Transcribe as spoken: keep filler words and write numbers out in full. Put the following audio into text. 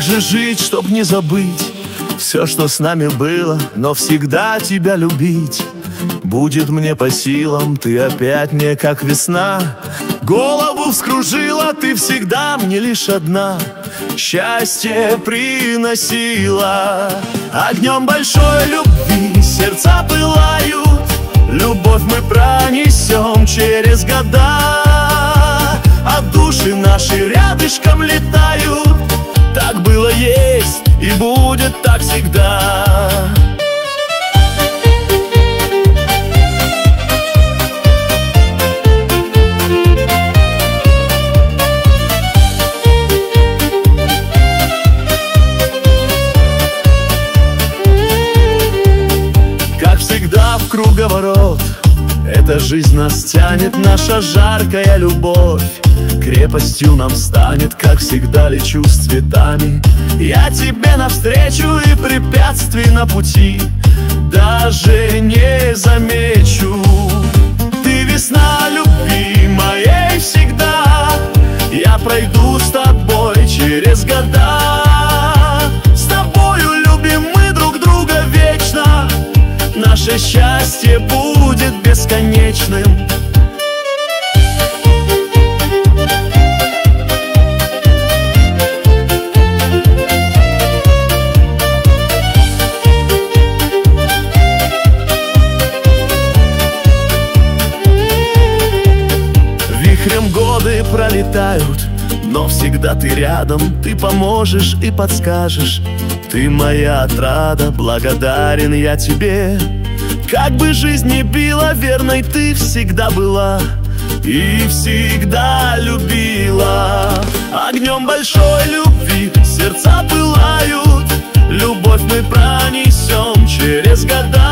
же жить, чтоб не забыть все, что с нами было, но всегда тебя любить? Будет мне по силам, ты опять мне как весна. Голову вскружила, ты всегда мне лишь одна. Счастье приносила. Огнем большой любви сердца пылают. Любовь мы пронесем через года. А души наши рядышком летают. Так было, есть и будет так всегда. Как всегда в круговорот эта жизнь нас тянет, наша жаркая любовь крепостью нам станет. Как всегда лечу с цветами я тебе навстречу, и препятствий на пути даже не замечу. Ты весна любви моей всегда, я пройду с тобой через года. С тобою любим мы друг друга вечно, наше счастье будет бесконечным. Вихрем годы пролетают, но всегда ты рядом. Ты поможешь и подскажешь. Ты моя отрада, благодарен я тебе. Как бы жизнь ни била, верной ты всегда была и всегда любила. Огнем большой любви сердца пылают. Любовь мы пронесем через года.